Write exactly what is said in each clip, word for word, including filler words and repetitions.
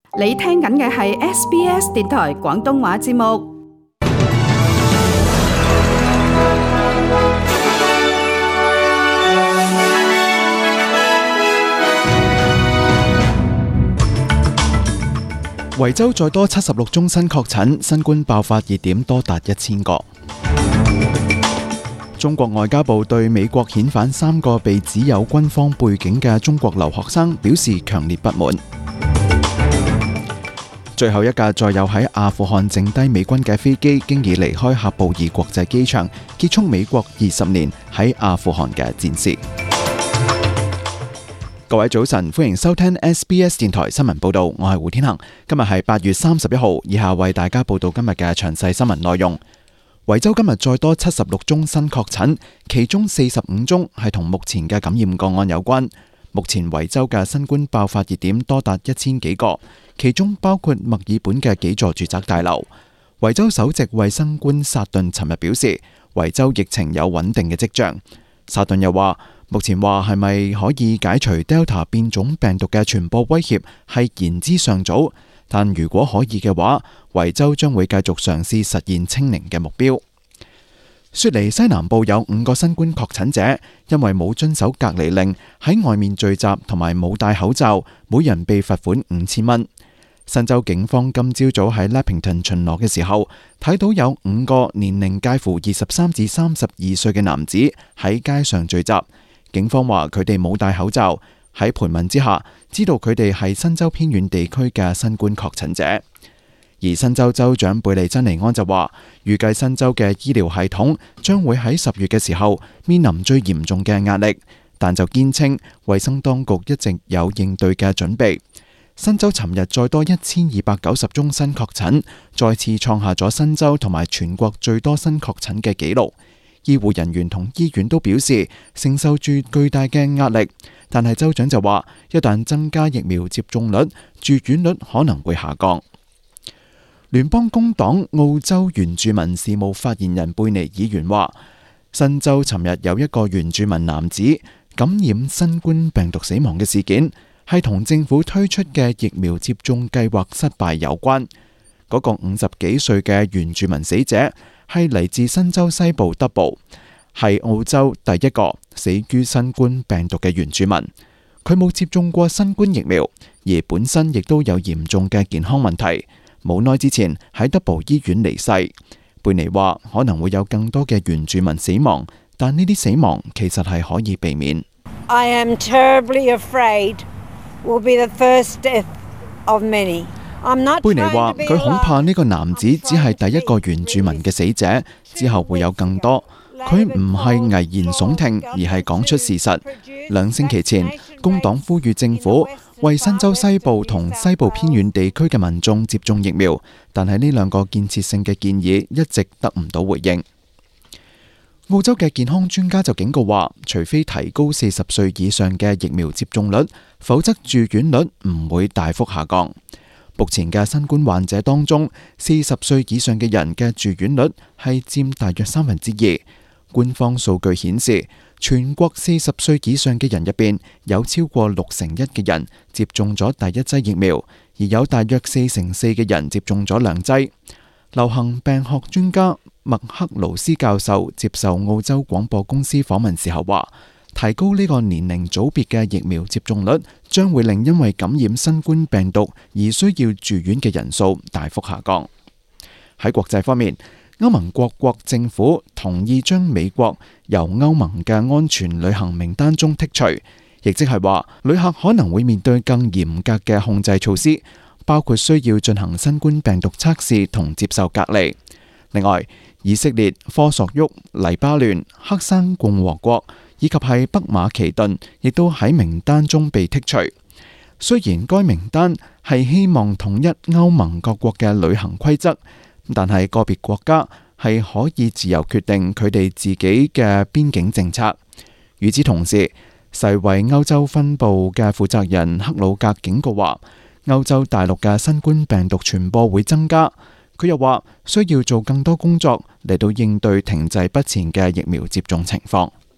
你聽緊嘅係 S B S 電台廣東話節目。 維州再多七十六宗新確診，新冠爆發熱點多達一千個。中國外交部對美國遣返三個被指有軍方背景嘅中國留學生表示強烈不滿。最後一架載有喺阿富汗剩低美軍嘅飛機經已離開喀布爾國際機場，結束美國二十年喺阿富汗嘅戰事。各位早晨，歡迎收聽 S B S 電台新聞報道，我係胡天恒。今日係八月三十一號，以下為大家報道今日嘅詳細新聞內容。維州今日再多七十六宗新確診，其中四十五宗係同目前嘅感染個案有關。目前維州嘅新冠爆發熱點多達一千幾個，其中包括墨爾本嘅幾座住宅大樓。維州首席衛生官薩頓尋日表示，維州疫情有穩定嘅跡象。薩頓又話，目前話係咪可以解除 Delta 變種病毒嘅傳播威脅係言之尚早，但如果可以嘅話，維州將會繼續嘗試實現清零嘅目標。雪梨西南部有五個新冠確診者，因為冇遵守隔離令，喺外面聚集同埋冇戴口罩，每人被罰款五千蚊。新州警方今朝早喺 Leppington 巡邏嘅時候，睇到有五個年齡介乎二十三至三十二歲嘅男子喺街上聚集。警方話佢哋冇戴口罩，喺盤問之下，知道佢哋係新州偏遠地區嘅新冠確診者。而新州州長貝利珍尼安就話，預計新州嘅醫療系統將會喺十月嘅時候面臨最嚴重嘅壓力，但就堅稱衛生當局一直有應對嘅準備。新州尋日再多一千二百九十宗新確診，再次創下咗新州同埋全國最多新確診嘅紀錄。醫護人員同醫院都表示承受住巨大嘅壓力，但係州長就話，一旦增加疫苗接種率，住院率可能會下降。聯邦工黨澳洲原住民事務發言人貝尼議員話，新州尋日有一個原住民男子感染新冠病毒死亡嘅事件，係同政府推出嘅疫苗接種計劃失敗有關。嗰個五十幾歲嘅原住民死者係嚟自新州西部德部，係澳洲第一個死於新冠病毒嘅原住民。佢冇接種過新冠疫苗，而本身亦都有嚴重嘅健康問題。冇耐之前喺德部醫院離世。貝尼話可能會有更多嘅原住民死亡，但呢啲死亡其實係可以避免。 I am terribly afraid will be the first death of many. 貝尼話佢恐怕呢個男子只係第一個原住民嘅死者，之後會有更多。佢唔係危言聳聽，而係講出事實。兩星期前，工黨呼籲政府為新州西部同西部偏遠地區嘅民眾接種疫苗，但係呢兩個建設性嘅建議一直得唔到回應。澳洲嘅健康專家就警告話，除非提高四十歲以上嘅疫苗接種率，否則住院率唔會大幅下降。目前嘅新冠患者當中，四十歲以上嘅人嘅住院率係佔大約三分之二。官方數據顯示，全國四十歲以上嘅人入邊，有超過六成一嘅人接種咗第一劑疫苗，而有大約四成四嘅人接種咗兩劑。流行病學專家麥克勞斯教授接受澳洲廣播公司訪問時候話，提高呢個年齡組別嘅疫苗接種率，將會令因為感染新冠病毒而需要住院嘅人數大幅下降。喺國際方面，歐盟各國政府同意將美國由歐盟嘅安全旅行名單中剔除，亦即係話旅客可能會面對更嚴格嘅控制措施，包括需要進行新冠病毒測試同接受隔離。另外，以色列、科索沃、黎巴嫩、黑山共和國以及係北馬其頓亦都喺名單中被剔除。雖然該名單係希望統一歐盟各國嘅旅行規則，但係個別國家係可以自由決定佢哋自己嘅邊境政策。與此同時，世衛歐洲分部嘅負責人克魯格警告話，歐洲大陸嘅新冠病毒傳播會增加。佢又話需要做更多工作嚟到應對停滯不前嘅疫苗接種情況。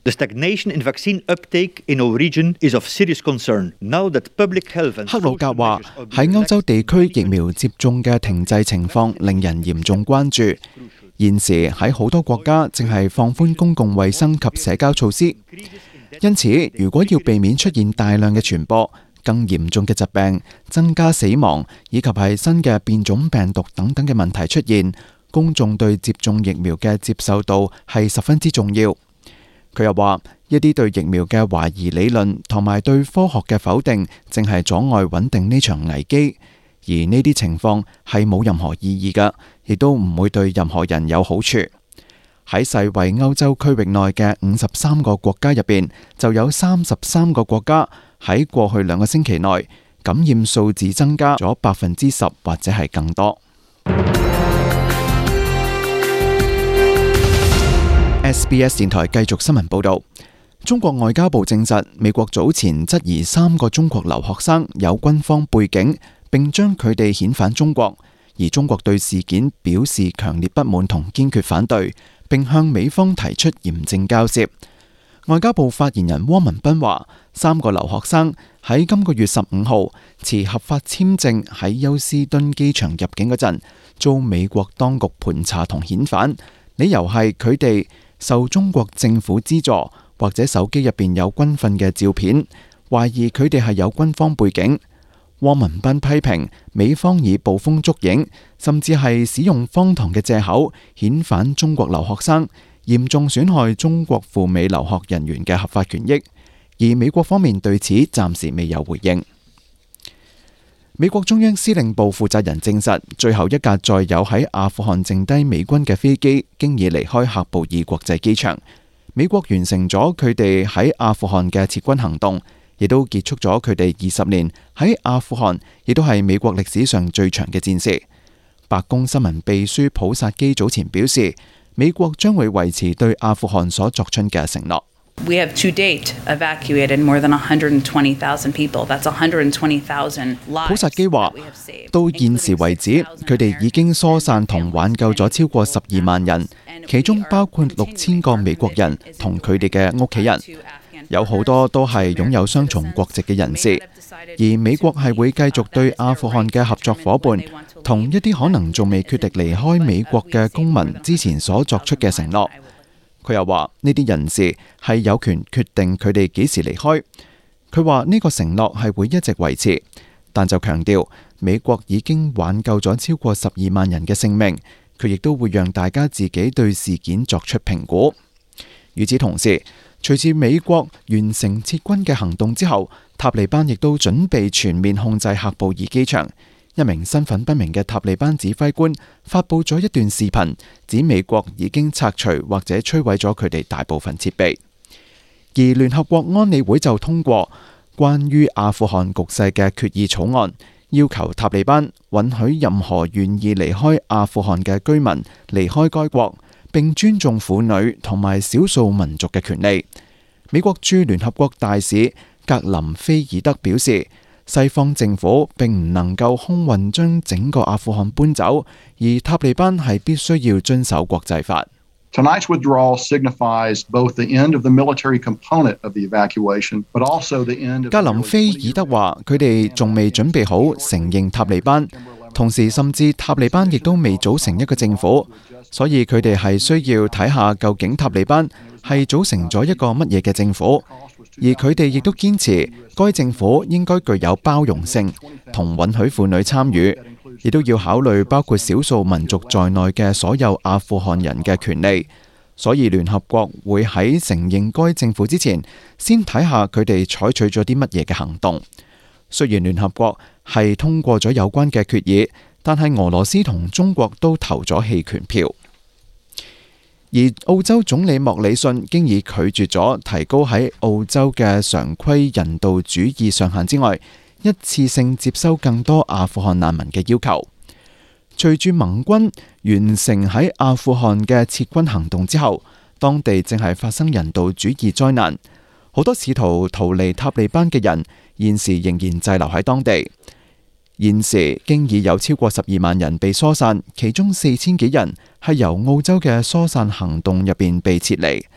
The stagnation in vaccine uptake in our region is of serious concern. Now that public health and 克魯格話喺歐洲地區疫苗接種嘅停滯情況令人嚴重關注。現時喺好多國家正係放寬公共衛生及社交措施，因此如果要避免出現大量嘅傳播、更嚴重嘅疾病、增加死亡以及係新嘅變種病毒等等嘅問題出現，公眾對接種疫苗嘅接受度係十分之重要。佢又話，一啲對疫苗嘅懷疑理論同埋對科學嘅否定，正係阻礙穩定呢場危機，而呢啲情況係冇任何意義嘅，亦都唔會對任何人有好處。喺世衛歐洲區域內嘅五十三個國家入邊，就有三十三個國家喺過去兩個星期內感染數字增加咗百分之十或者係更多。S B S 電台繼續新聞報導，中國外交部證實，美國早前質疑三個中國留學生有軍方背景，並將佢哋遣返中國，而中國對事件表示強烈不滿同堅決反對，並向美方提出嚴正交涉。外交部發言人汪文斌話，三個留學生喺今個月十五號持合法簽證喺休斯敦機場入境嗰陣，遭美國當局盤查同遣返，理由係佢哋受中國政府資助，或者手機入邊有軍訓嘅照片，懷疑佢哋係有軍方背景。汪文斌批評美方以捕風捉影，甚至係使用荒唐嘅借口遣返中國留學生，嚴重損害中國赴美留學人員嘅合法權益。而美國方面對此暫時未有回應。美國中央司令部負責人證實，最後一架載有喺阿富汗剩低美軍嘅飛機經已離開喀布爾國際機場。美國完成咗佢哋喺阿富汗嘅撤軍行動，亦都結束咗佢哋二十年喺阿富汗，亦都係美國歷史上最長嘅戰事。白宮新聞秘書普薩基早前表示，美國將會維持對阿富汗所作出嘅承諾。 We have to date evacuated more than one hundred twenty thousand people. That's one hundred twenty thousand lives. 普薩基話，到現時為止，佢哋已經疏散同挽救咗超過十二萬人，其中包括六千個美國人同佢哋嘅屋企人，有好多都係擁有雙重國籍嘅人士。而美國係會繼續對阿富汗嘅合作夥伴同一啲可能仲未決定離開美國嘅公民之前所作出嘅承諾。佢又話呢啲人士係有權決定佢哋幾時離開。佢話呢個承諾係會一直維持，但就強調美國已經挽救咗超過十二萬人嘅性命。佢亦都會讓大家自己對事件作出評估。與此同時，隨住美國完成撤軍嘅行動之後，塔利班亦都準備全面控制喀布爾機場。一名身份不明嘅塔利班指揮官發佈咗一段視頻，指美國已經拆除或者摧毀咗佢哋大部分設備。而聯合國安理會就通過關於阿富汗局勢嘅決議草案，要求塔利班允許任何願意離開阿富汗嘅居民離開該國，並尊重婦女同埋少數民族嘅權利。美國駐聯合國大使格林菲爾德表示，西方政府並唔能夠空運將整個阿富汗搬走，而塔利班係必須要遵守國際法。 Tonight's withdrawal signifies both the end of the military component of the evacuation, but also the end of 格林菲爾德話，佢哋仲未準備好承認塔利班，同時甚至塔利班亦都未組成一個政府，所以佢哋係需要睇下究竟塔利班係組成咗一個乜嘢嘅政府。而佢哋亦都堅持，該政府應該具有包容性，同允許婦女參與，亦都要考慮包括少數民族在內嘅所有阿富汗人嘅權利。所以聯合國會喺承認該政府之前，先睇下佢哋採取咗啲乜嘢嘅行動。雖然聯合國係通過咗有關嘅決議，但係俄羅斯同中國都投咗棄權票。而澳洲總理莫里遜經已拒絕咗提高喺澳洲嘅常規人道主義上限之外，一次性接收更多阿富汗難民嘅要求。隨住盟軍完成喺阿富汗嘅撤軍行動之後，當地正係發生人道主義災難，好多試圖逃離塔利班嘅人現時仍然滯留喺當地。現時經已有超過十二萬人被疏散，其中四千幾人係由澳洲嘅疏散行動入邊被撤離。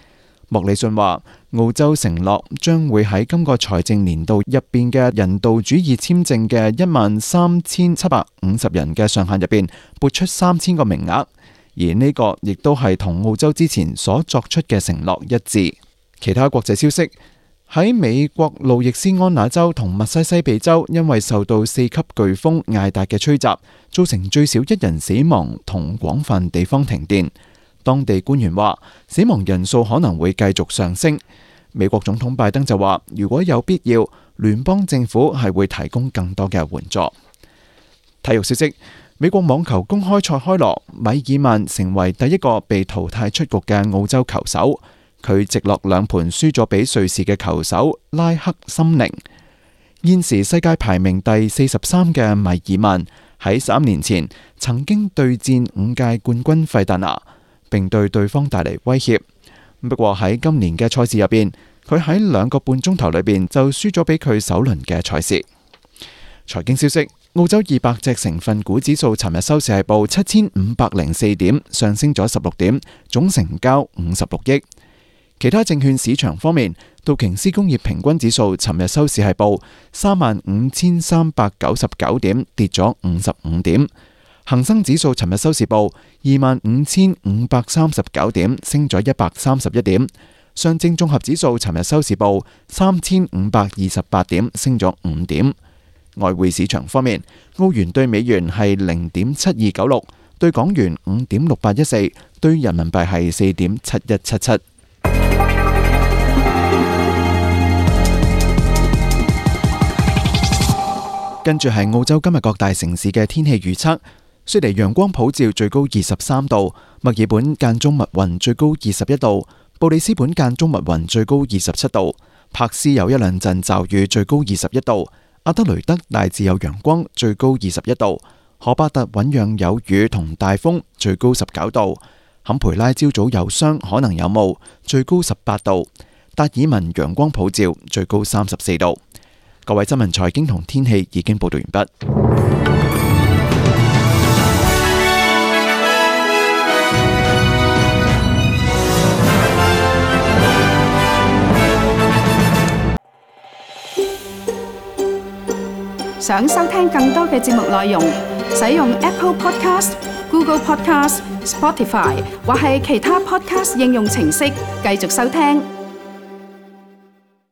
莫里遜話，澳洲承諾將會喺今個財政年度入邊嘅人道主義簽證嘅一萬三千七百五十人嘅上限入邊撥出三千個名額，而呢個亦都係同澳洲之前所作出嘅承諾一致。其他國際消息，喺美國路易斯安那州同密西西比州，因為受到四級颶風艾達嘅吹襲，造成最少一人死亡同廣泛地方停電。當地官員話，死亡人數可能會繼續上升。美國總統拜登就話，如果有必要，聯邦政府係會提供更多嘅援助。體育消息，美國網球公開賽開鑼，米爾曼成為第一個被淘汰出局嘅澳洲球手，佢直落兩盤輸咗俾瑞士嘅球手拉克森寧。現時世界排名第四十三嘅米爾曼喺三年前曾經對戰五屆冠軍費達拿，並對對方帶嚟威脅。不過喺今年嘅賽事入邊，佢喺兩個半鐘頭裏邊就輸咗俾佢首輪嘅賽事。財經消息，澳洲二百隻成分股指數尋日收市係報七千五百零四點，上升咗十六點，總成交五十六億。其他證券市場方面，道瓊斯工業平均指數尋日收市係報三萬五千三百九十九點，跌咗五十五點。恒生指數尋日收市報二萬五千五百三十九點，升咗一百三十一點。上證綜合指數尋日收市報三千五百二十八點，升咗五點。外匯市場方面，澳元對美元係零點七二九六，對港元五點六八一四，對人民幣係四點七一七七。跟住係澳洲今日各大城市嘅天氣預測。悉尼陽光普照，最高二十三度；墨爾本間中密雲，最高二十一度；布里斯本間中密雲，最高二十七度；柏斯有一兩陣驟雨，最高二十一度；阿德雷德大致有陽光，最高二十一度；荷巴特醞釀有雨同大風，最高十九度；坎培拉朝早有霜，可能有霧，最高十八度；達爾文陽光普照，最高三十四度。各位新聞、財經同天氣已經報道完畢。 想收聽更多嘅節目內容，使用 Apple Podcast、Google Podcast、Spotify 或係其他 Podcast 應用程式繼續收聽。